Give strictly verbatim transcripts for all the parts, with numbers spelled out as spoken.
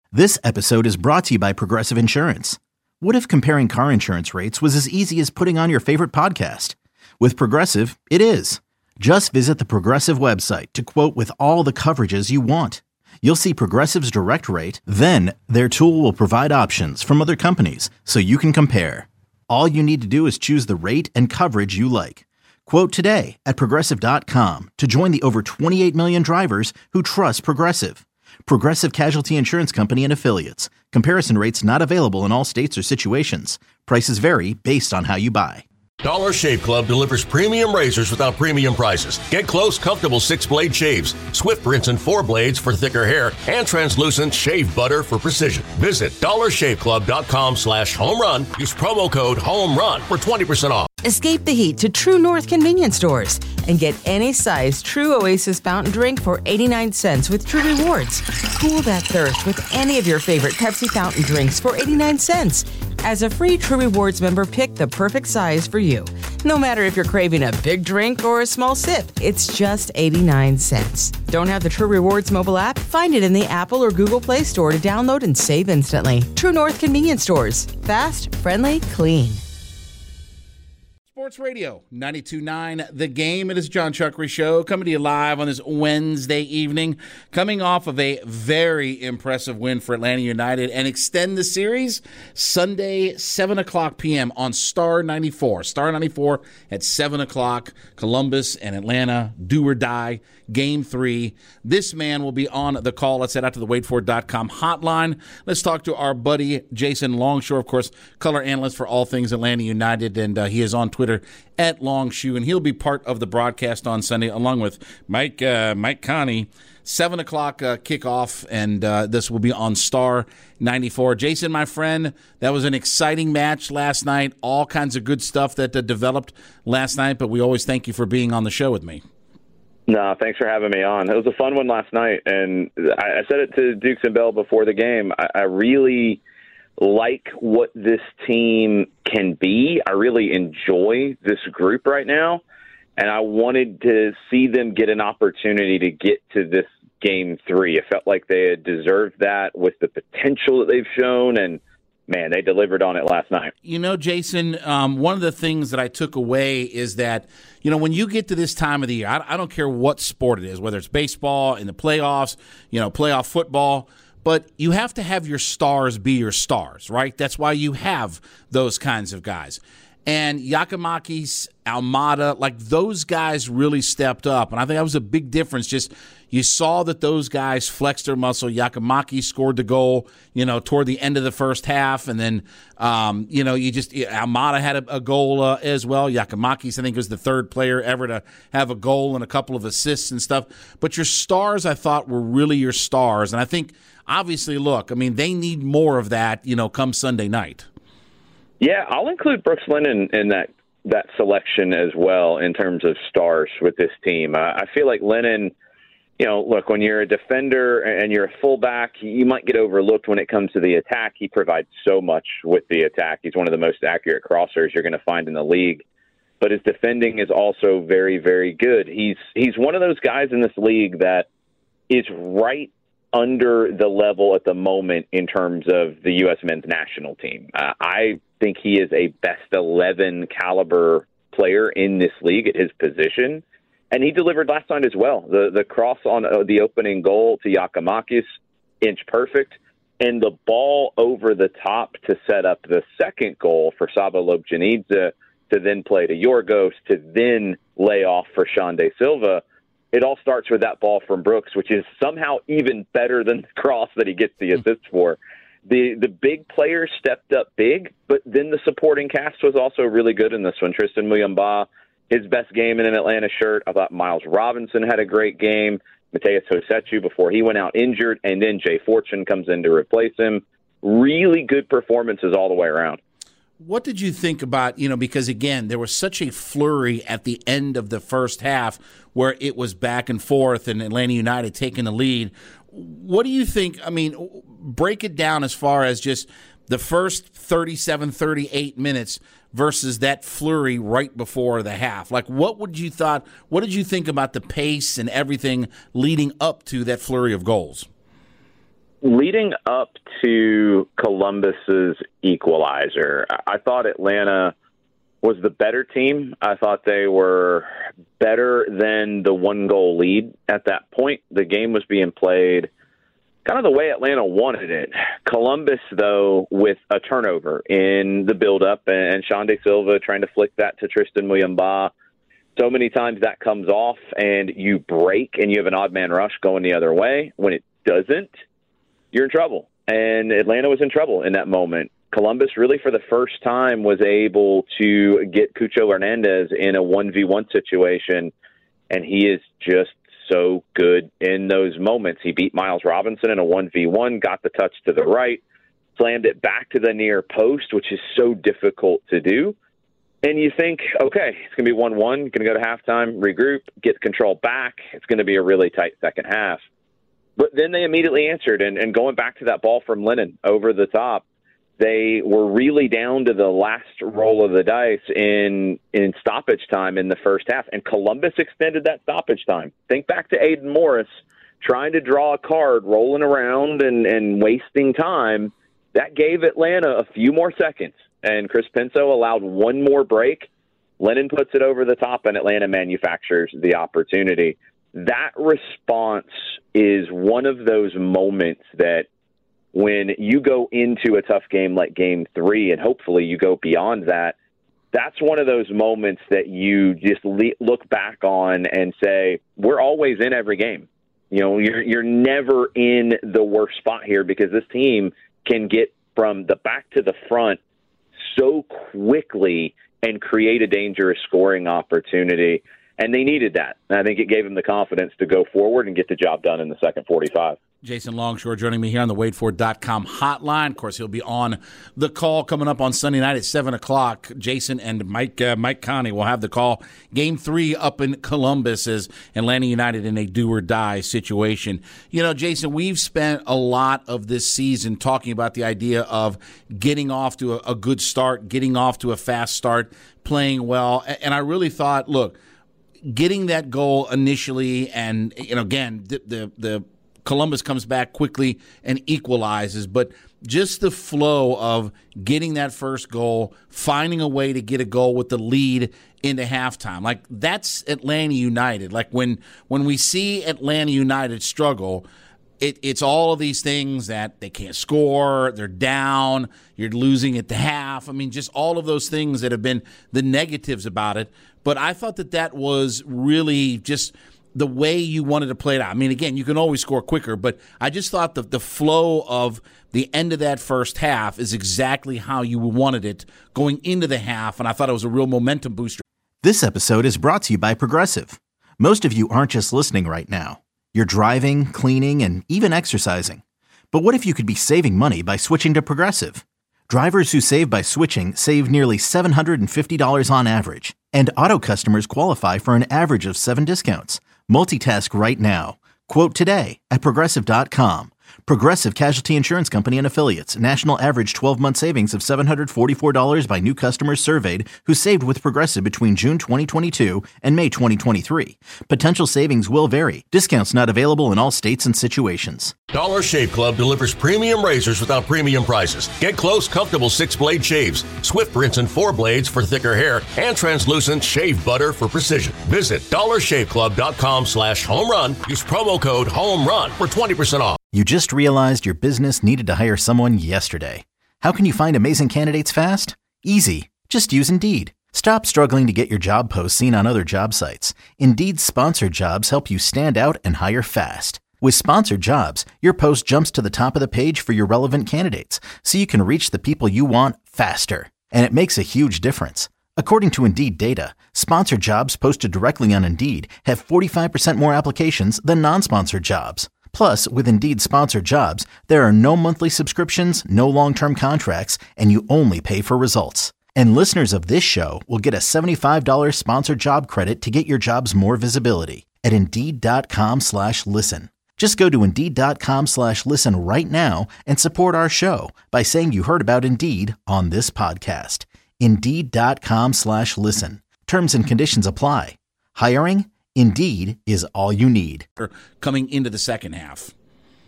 This episode is brought to you by Progressive Insurance. What if comparing car insurance rates was as easy as putting on your favorite podcast? With Progressive, it is. Just visit the Progressive website to quote with all the coverages you want. You'll see Progressive's direct rate, then their tool will provide options from other companies so you can compare. All you need to do is choose the rate and coverage you like. Quote today at progressive dot com to join the over twenty-eight million drivers who trust Progressive. Progressive Casualty Insurance Company and Affiliates. Comparison rates not available in all states or situations. Prices vary based on how you buy. Dollar Shave Club delivers premium razors without premium prices. Get close, comfortable six-blade shaves, swift rinse and four blades for thicker hair, and translucent shave butter for precision. Visit dollar shave club dot com slash home run. Use promo code HOMERUN for twenty percent off. Escape the heat to True North convenience stores and get any size True Oasis fountain drink for eighty-nine cents with True Rewards. Cool that thirst with any of your favorite Pepsi fountain drinks for eighty-nine cents. As a free True Rewards member, pick the perfect size for you. No matter if you're craving a big drink or a small sip, it's just eighty-nine cents. Don't have the True Rewards mobile app? Find it in the Apple or Google Play Store to download and save instantly. True North convenience stores. Fast, friendly, clean. Sports Radio ninety-two point nine The Game. It is John Chuckery Show coming to you live on this Wednesday evening, coming off of a very impressive win for Atlanta United and extend the series Sunday, seven o'clock p.m. on Star ninety-four. Star ninety-four at seven o'clock. Columbus and Atlanta, do or die. Game three. This man will be on the call. Let's head out to the wait for it dot com hotline. Let's talk to our buddy Jason Longshore, of course, color analyst for all things Atlanta United, and uh, he is on Twitter at Longshoe, and he'll be part of the broadcast on Sunday along with Mike uh, Mike Connie. seven o'clock uh, kickoff, and uh, this will be on Star ninety-four. Jason, my friend, that was an exciting match last night. All kinds of good stuff that uh, developed last night, but we always thank you for being on the show with me. No, thanks for having me on. It was a fun one last night, and I, I said it to Dukes and Bell before the game. I, I really like what this team can be. I really enjoy this group right now, and I wanted to see them get an opportunity to get to this game three. It felt like they had deserved that with the potential that they've shown, and man, they delivered on it last night. You know, Jason, um, one of the things that I took away is that, you know, when you get to this time of the year, I, I don't care what sport it is, whether it's baseball, in the playoffs, you know, playoff football, but you have to have your stars be your stars, right? That's why you have those kinds of guys. And Giakoumakis, Almada, like those guys really stepped up. And I think that was a big difference. Just you saw that those guys flexed their muscle. Giakoumakis scored the goal, you know, toward the end of the first half. And then, um, you know, you just Almada had a, a goal uh, as well. Giakoumakis, I think, was the third player ever to have a goal and a couple of assists and stuff. But your stars, I thought, were really your stars. And I think, obviously, look, I mean, they need more of that, you know, come Sunday night. Yeah, I'll include Brooks Lennon in that that selection as well in terms of stars with this team. Uh, I feel like Lennon, you know, look, when you're a defender and you're a fullback, you might get overlooked when it comes to the attack. He provides so much with the attack. He's one of the most accurate crossers you're going to find in the league. But his defending is also very, very good. He's he's one of those guys in this league that is right under the level at the moment in terms of the U S men's national team. Uh, I think he is a best eleven caliber player in this league at his position, and he delivered last night as well. The the cross on uh, the opening goal to Giakoumakis, inch perfect, and the ball over the top to set up the second goal for Sabo Lobjanidze to then play to Yorgos, to then lay off for Xande Silva. It all starts with that ball from Brooks, which is somehow even better than the cross that he gets the assist for. The the big players stepped up big, but then the supporting cast was also really good in this one. Tristan Muyumba, his best game in an Atlanta shirt. I thought Miles Robinson had a great game. Mateus Hosechu before he went out injured, and then Jay Fortune comes in to replace him. Really good performances all the way around. What did you think about, you know, because, again, there was such a flurry at the end of the first half where it was back and forth and Atlanta United taking the lead. What do you think? I mean, break it down as far as just the first thirty-seven, thirty-eight minutes versus that flurry right before the half. Like, what would you thought? What did you think about the pace and everything leading up to that flurry of goals? leading up to Columbus's equalizer, I thought Atlanta was the better team. I thought they were better than the one-goal lead at that point. The game was being played kind of the way Atlanta wanted it. Columbus, though, with a turnover in the build-up, and Sean De Silva trying to flick that to Tristan Muyumba. So many times that comes off, and you break, and you have an odd-man rush going the other way. When it doesn't, you're in trouble. And Atlanta was in trouble in that moment. Columbus really for the first time was able to get Cucho Hernandez in a one v one situation, and he is just so good in those moments. He beat Miles Robinson in a one v one, got the touch to the right, slammed it back to the near post, which is so difficult to do. And you think, okay, it's going to be one one, going to go to halftime, regroup, get control back. It's going to be a really tight second half. But then they immediately answered, and, and going back to that ball from Lennon over the top, they were really down to the last roll of the dice in in stoppage time in the first half, and Columbus extended that stoppage time. Think back to Aiden Morris trying to draw a card, rolling around and, and wasting time. That gave Atlanta a few more seconds, and Chris Penso allowed one more break. Lennon puts it over the top, and Atlanta manufactures the opportunity. That response is one of those moments that when you go into a tough game like game three, and hopefully you go beyond that, that's one of those moments that you just le- look back on and say, we're always in every game. You know, you're, you're never in the worst spot here because this team can get from the back to the front so quickly and create a dangerous scoring opportunity. And they needed that. And I think it gave them the confidence to go forward and get the job done in the second forty-five. Jason Longshore joining me here on the wait for dot com hotline. Of course, he'll be on the call coming up on Sunday night at seven o'clock. Jason and Mike uh, Mike Connie will have the call. Game three up in Columbus as Atlanta United in a do-or-die situation. You know, Jason, we've spent a lot of this season talking about the idea of getting off to a, a good start, getting off to a fast start, playing well. And I really thought, look, getting that goal initially and, you know, again, the the, the Columbus comes back quickly and equalizes, but just the flow of getting that first goal, finding a way to get a goal with the lead into halftime. Like, that's Atlanta United. Like, when when we see Atlanta United struggle, it, it's all of these things that they can't score, they're down, you're losing at the half. I mean, just all of those things that have been the negatives about it. But I thought that that was really just the way you wanted to play it out. I mean, again, you can always score quicker, but I just thought that the flow of the end of that first half is exactly how you wanted it going into the half, and I thought it was a real momentum booster. This episode is brought to you by Progressive. Most of you aren't just listening right now. You're driving, cleaning, and even exercising. But what if you could be saving money by switching to Progressive? Drivers who save by switching save nearly seven hundred fifty dollars on average, and auto customers qualify for an average of seven discounts. Multitask right now. Quote today at Progressive dot com. Progressive Casualty Insurance Company and Affiliates. National average twelve-month savings of seven hundred forty-four dollars by new customers surveyed who saved with Progressive between June twenty twenty-two and May twenty twenty-three. Potential savings will vary. Discounts not available in all states and situations. Dollar Shave Club delivers premium razors without premium prices. Get close, comfortable six-blade shaves, Swift rinse and four blades for thicker hair, and translucent shave butter for precision. Visit dollar shave club dot com slash home run. Use promo code HOMERUN for twenty percent off. You just realized your business needed to hire someone yesterday. How can you find amazing candidates fast? Easy. Just use Indeed. Stop struggling to get your job posts seen on other job sites. Indeed's sponsored jobs help you stand out and hire fast. With sponsored jobs, your post jumps to the top of the page for your relevant candidates, so you can reach the people you want faster. And it makes a huge difference. According to Indeed data, sponsored jobs posted directly on Indeed have forty-five percent more applications than non-sponsored jobs. Plus, with Indeed sponsored jobs, there are no monthly subscriptions, no long-term contracts, and you only pay for results. And listeners of this show will get a seventy-five dollars sponsored job credit to get your jobs more visibility at Indeed.com slash listen. Just go to Indeed.com slash listen right now and support our show by saying you heard about Indeed on this podcast. Indeed.com slash listen. Terms and conditions apply. Hiring? Indeed is all you need. Coming into the second half.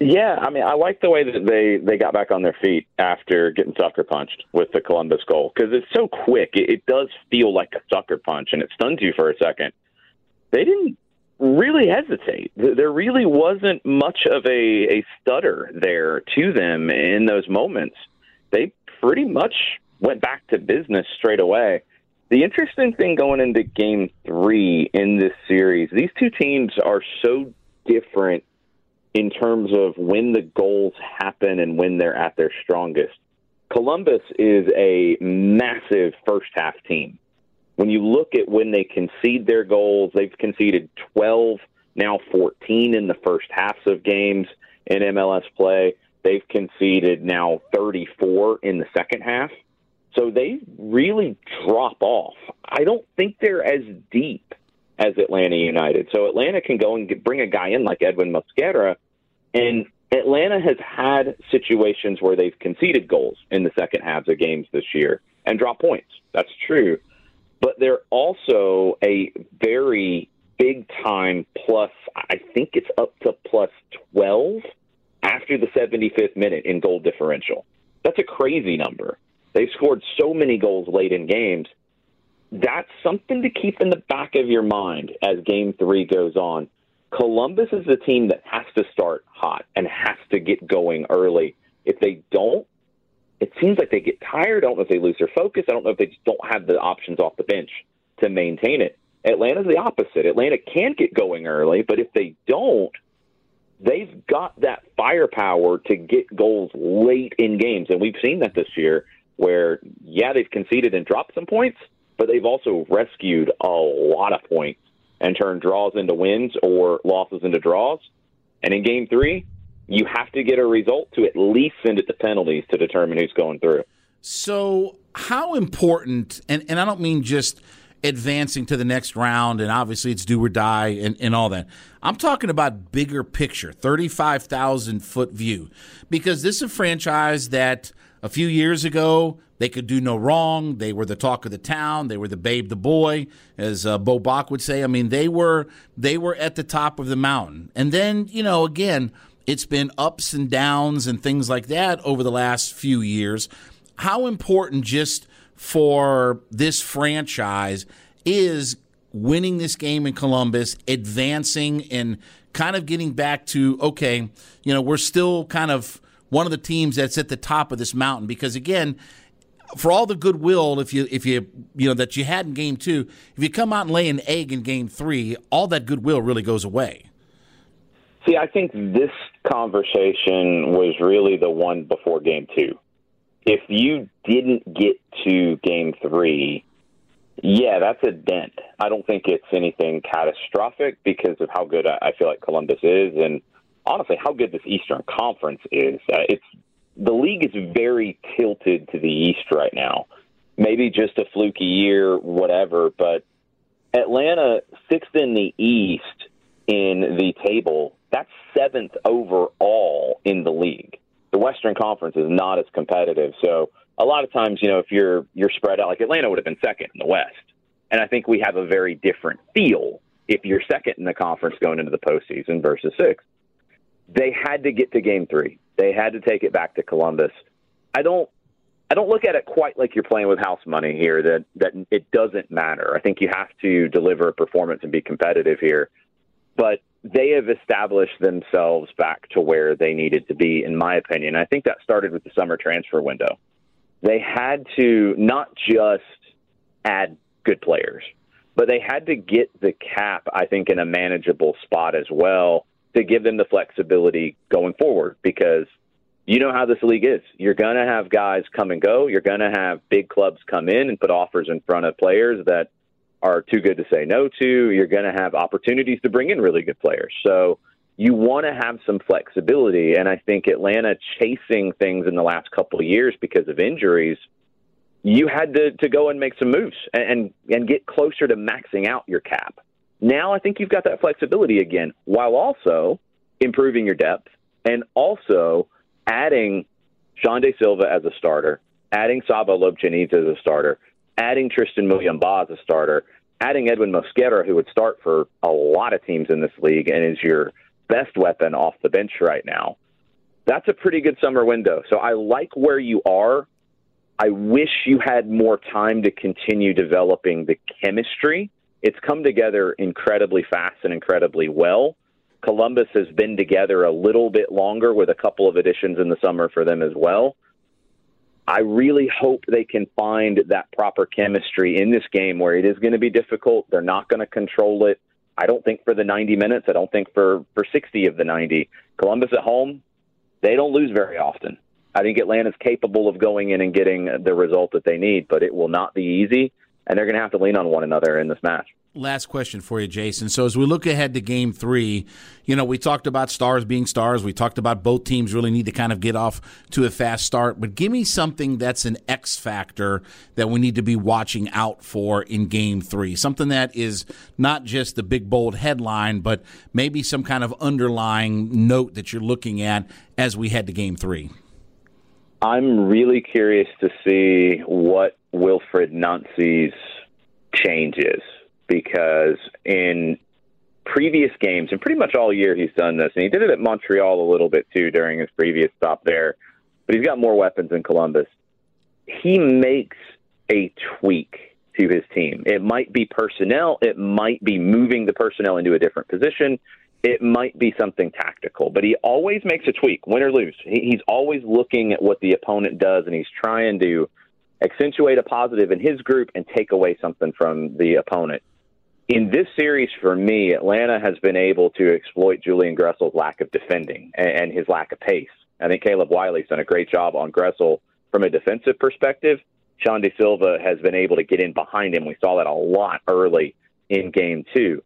Yeah, I mean, I like the way that they, they got back on their feet after getting sucker punched with the Columbus goal because it's so quick. It, it does feel like a sucker punch, and it stuns you for a second. They didn't really hesitate. There really wasn't much of a, a stutter there to them in those moments. They pretty much went back to business straight away. The interesting thing going into game three in this series, these two teams are so different in terms of when the goals happen and when they're at their strongest. Columbus is a massive first-half team. When you look at when they concede their goals, they've conceded twelve, now fourteen in the first halves of games in M L S play. They've conceded now thirty-four in the second half. So they really drop off. I don't think they're as deep as Atlanta United. So Atlanta can go and get, bring a guy in like Edwin Mosquera, and Atlanta has had situations where they've conceded goals in the second halves of games this year and drop points. That's true. But they're also a very big-time plus, I think it's up to plus twelve after the seventy-fifth minute in goal differential. That's a crazy number. They've scored so many goals late in games. That's something to keep in the back of your mind as game three goes on. Columbus is a team that has to start hot and has to get going early. If they don't, it seems like they get tired. I don't know if they lose their focus. I don't know if they just don't have the options off the bench to maintain it. Atlanta's the opposite. Atlanta can get going early, but if they don't, they've got that firepower to get goals late in games. And we've seen that this year where, yeah, they've conceded and dropped some points, but they've also rescued a lot of points and turned draws into wins or losses into draws. And in game three, you have to get a result to at least send it to penalties to determine who's going through. So how important, and, and I don't mean just advancing to the next round, and obviously it's do or die and, and all that. I'm talking about bigger picture, thirty-five thousand foot view, because this is a franchise that a few years ago, they could do no wrong. They were the talk of the town. They were the babe, the boy, as uh, Bo Bach would say. I mean, they were they were at the top of the mountain. And then, you know, again, it's been ups and downs and things like that over the last few years. How important just for this franchise is winning this game in Columbus, advancing and kind of getting back to, okay, you know, we're still kind of one of the teams that's at the top of this mountain, because again, for all the goodwill, if you if you you know that you had in game two, if you come out and lay an egg in game three, all that goodwill really goes away. See, I think this conversation was really the one before game two. If you didn't get to game three, yeah, that's a dent. I don't think it's anything catastrophic because of how good I feel like Columbus is, and honestly, how good this Eastern Conference is. Uh, it's the league is very tilted to the East right now. Maybe just a fluky year, whatever, but Atlanta sixth in the East in the table. That's seventh overall in the league. The Western Conference is not as competitive. So a lot of times, you know, if you're you're spread out, like Atlanta would have been second in the West. And I think we have a very different feel if you're second in the conference going into the postseason versus sixth. They had to get to game three. They had to take it back to Columbus. I don't I don't look at it quite like you're playing with house money here, that, that it doesn't matter. I think you have to deliver a performance and be competitive here. But they have established themselves back to where they needed to be, in my opinion. I think that started with the summer transfer window. They had to not just add good players, but they had to get the cap, I think, in a manageable spot as well to give them the flexibility going forward, because you know how this league is. You're going to have guys come and go. You're going to have big clubs come in and put offers in front of players that are too good to say no to. You're going to have opportunities to bring in really good players. So you want to have some flexibility. And I think Atlanta chasing things in the last couple of years because of injuries, you had to, to go and make some moves and, and, and get closer to maxing out your cap. Now I think you've got that flexibility again, while also improving your depth and also adding Sean De Silva as a starter, adding Sabo Lobjanidze as a starter, adding Tristan Muyumba as a starter, adding Edwin Mosquera, who would start for a lot of teams in this league and is your best weapon off the bench right now. that's a pretty good summer window. So I like where you are. I wish you had more time to continue developing the chemistry. It's come together incredibly fast and incredibly well. Columbus has been together a little bit longer with a couple of additions in the summer for them as well. I really hope they can find that proper chemistry in this game where it is going to be difficult. They're not going to control it. I don't think for the ninety minutes. I don't think for, for sixty of the ninety. Columbus at home, they don't lose very often. I think Atlanta's capable of going in and getting the result that they need, but it will not be easy, and they're going to have to lean on one another in this match. Last question for you, Jason. So as we look ahead to game three, you know, we talked about stars being stars. We talked about both teams really need to kind of get off to a fast start. But give me something that's an X factor that we need to be watching out for in game three. Something that is not just the big, bold headline, but maybe some kind of underlying note that you're looking at as we head to game three. I'm really curious to see what Wilfried Nancy's change is. Because in previous games, and pretty much all year he's done this, and he did it at Montreal a little bit too during his previous stop there, but he's got more weapons in Columbus. He makes a tweak to his team. It might be personnel. It might be moving the personnel into a different position. It might be something tactical, but he always makes a tweak, win or lose. He's always looking at what the opponent does, and he's trying to accentuate a positive in his group and take away something from the opponent. In this series, for me, Atlanta has been able to exploit Julian Gressel's lack of defending and his lack of pace. I think Caleb Wiley's done a great job on Gressel from a defensive perspective. Sean De Silva has been able to get in behind him. We saw that a lot early in game two.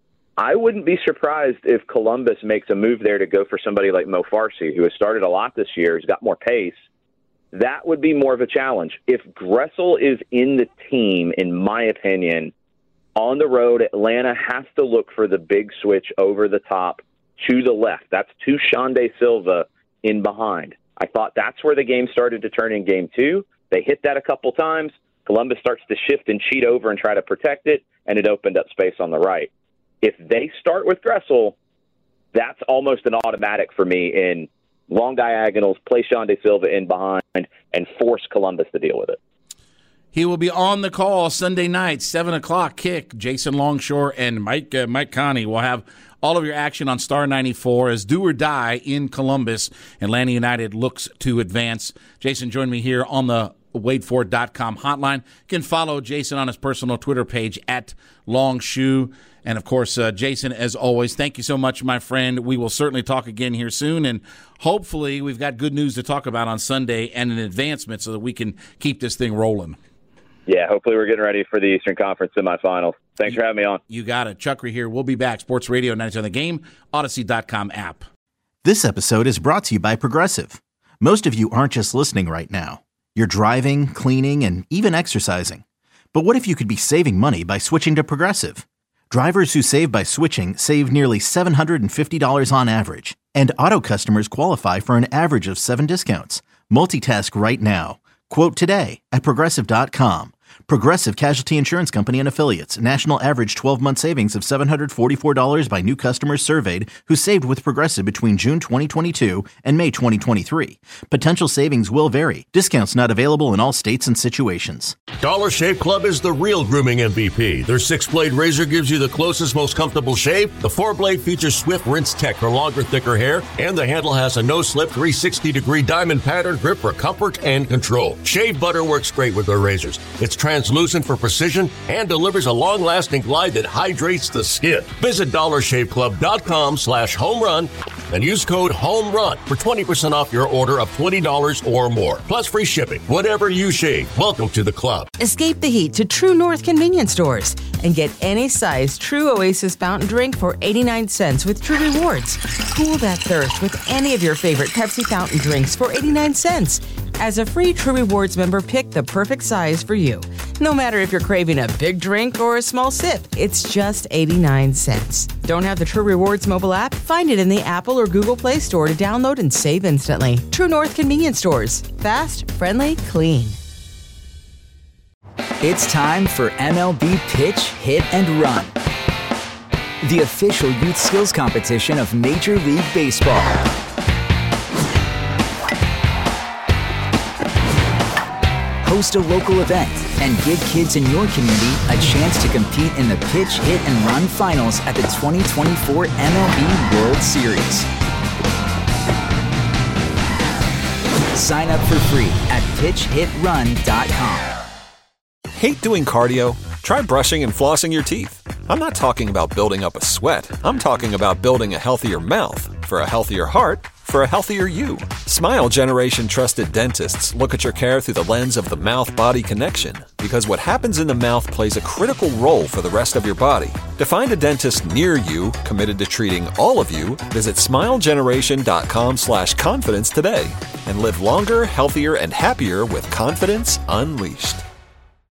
I wouldn't be surprised if Columbus makes a move there to go for somebody like Mo Farsi, who has started a lot this year. He's got more pace. That would be more of a challenge. If Gressel is in the team, in my opinion, on the road, Atlanta has to look for the big switch over the top to the left. That's to Sean De Silva in behind. I thought that's where the game started to turn in game two. They hit that a couple times. Columbus starts to shift and cheat over and try to protect it, and it opened up space on the right. If they start with Gressel, that's almost an automatic for me in long diagonals, play Sean De Silva in behind, and force Columbus to deal with it. He will be on the call Sunday night, seven o'clock kick. Jason Longshore and Mike uh, Mike Connie will have all of your action on Star ninety-four as do or die in Columbus. Atlanta United looks to advance. Jason joined me here on the wade ford dot com hotline. You can follow Jason on his personal Twitter page at Longshoe. And, of course, uh, Jason, as always, thank you so much, my friend. We will certainly talk again here soon, and hopefully we've got good news to talk about on Sunday and an advancement so that we can keep this thing rolling. Yeah, hopefully we're getting ready for the Eastern Conference semifinals. Thanks for having me on. You got it. Chuckery here. We'll be back. Sports Radio ninety-two The Game, Odyssey dot com app. This episode is brought to you by Progressive. Most of you aren't just listening right now. You're driving, cleaning, and even exercising. But what if you could be saving money by switching to Progressive? Drivers who save by switching save nearly seven hundred fifty dollars on average. And auto customers qualify for an average of seven discounts. Multitask right now. Quote today at Progressive dot com. Progressive Casualty Insurance Company and Affiliates. National average twelve-month savings of seven hundred forty-four dollars by new customers surveyed who saved with Progressive between June twenty twenty-two and May twenty twenty-three. Potential savings will vary. Discounts not available in all states and situations. Dollar Shave Club is the real grooming M V P. Their six-blade razor gives you the closest, most comfortable shave. The four-blade features swift rinse tech for longer, thicker hair. And the handle has a no-slip three hundred sixty degree diamond pattern grip for comfort and control. Shave butter works great with their razors. It's translucent for precision and delivers a long-lasting glide that hydrates the skin. Visit dollar shave club dot com slash home run and use code HOMERUN for twenty percent off your order of twenty dollars or more. Plus free shipping. Whatever you shave, welcome to the club. Escape the heat to True North convenience stores and get any size True Oasis fountain drink for eighty-nine cents with True Rewards. Cool that thirst with any of your favorite Pepsi fountain drinks for eighty-nine cents. As a free True Rewards member, pick the perfect size for you. No matter if you're craving a big drink or a small sip, it's just eighty-nine cents. Don't have the True Rewards mobile app? Find it in the Apple or Google Play Store to download and save instantly. True North convenience stores. Fast, friendly, clean. It's time for M L B Pitch, Hit, and Run, the official youth skills competition of Major League Baseball. host a local event, and give kids in your community a chance to compete in the Pitch, Hit, and Run Finals at the twenty twenty-four M L B World Series. Sign up for free at pitch hit run dot com. Hate doing cardio? Try brushing and flossing your teeth. I'm not talking about building up a sweat. I'm talking about building a healthier mouth for a healthier heart for a healthier you. Smile Generation trusted dentists look at your care through the lens of the mouth-body connection, because what happens in the mouth plays a critical role for the rest of your body. To find a dentist near you committed to treating all of you, visit smile generation dot com slash confidence today and live longer, healthier, and happier with confidence unleashed.